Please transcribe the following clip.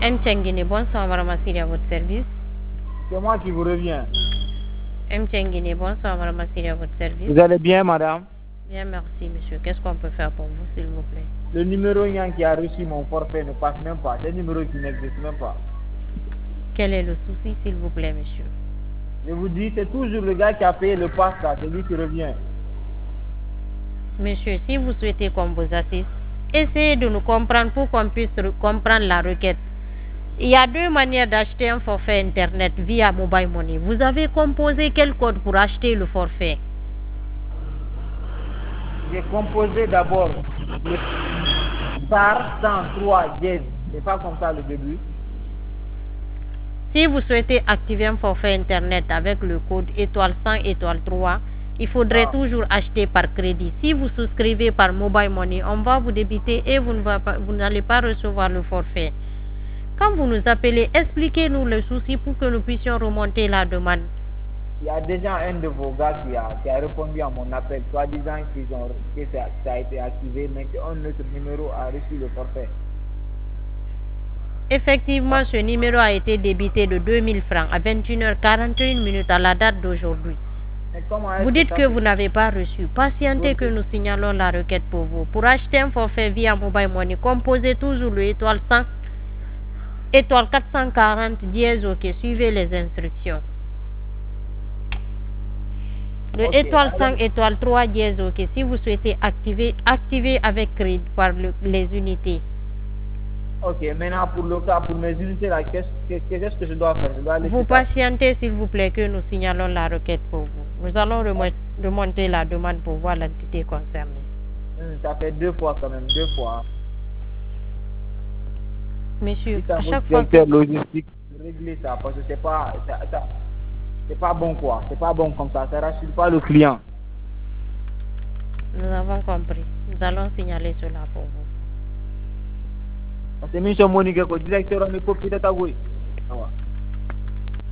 Mtchengine, bonsoir, Madame Assiri, à votre service. C'est moi qui vous reviens. Mtchengine, bonsoir, Madame Assiri, à votre service. Vous allez bien, madame? Bien, merci, monsieur. Qu'est-ce qu'on peut faire pour vous, s'il vous plaît? Le numéro qui a reçu mon forfait ne passe même pas. C'est un numéro qui n'existe même pas. Quel est le souci, s'il vous plaît, monsieur? Je vous dis, c'est toujours le gars qui a payé le pass là, c'est lui qui revient. Monsieur, si vous souhaitez qu'on vous assiste, essayez de nous comprendre pour qu'on puisse comprendre la requête. Il y a deux manières d'acheter un forfait Internet via Mobile Money. Vous avez composé quel code pour acheter le forfait? J'ai composé d'abord le star 103 dièse. C'est pas comme ça le début. Si vous souhaitez activer un forfait Internet avec le code étoile 100 étoile 3, il faudrait toujours acheter par crédit. Si vous souscrivez par Mobile Money, on va vous débiter et vous n'allez pas recevoir le forfait. Quand vous nous appelez, expliquez-nous le souci pour que nous puissions remonter la demande. Il y a déjà un de vos gars qui a répondu à mon appel, soi-disant que ça a été activé, mais qu'un autre numéro a reçu le forfait. Effectivement, ce numéro a été débité de 2000 francs à 21h41 à la date d'aujourd'hui. Vous dites que vous n'avez pas reçu. Patientez que nous signalons la requête pour vous. Pour acheter un forfait via Mobile Money, composez toujours le étoile 100, étoile 440, dièse, ok, suivez les instructions. Le étoile 100, étoile 3, dièse, ok. Si vous souhaitez activez avec crédit par les unités. Ok, maintenant pour le cas, pour mes unités là, qu'est-ce que je dois faire? Vous patientez s'il vous plaît que nous signalons la requête pour vous. Nous allons remonter la demande pour voir l'entité concernée. Ça fait 2 fois quand même, 2 fois. Monsieur, à chaque fois que logistique, régler ça parce que c'est pas bon quoi, c'est pas bon comme ça rassure pas le client. Nous avons compris. Nous allons signaler cela pour vous. C'est M. Monique, directeur de la copie de Tagoui.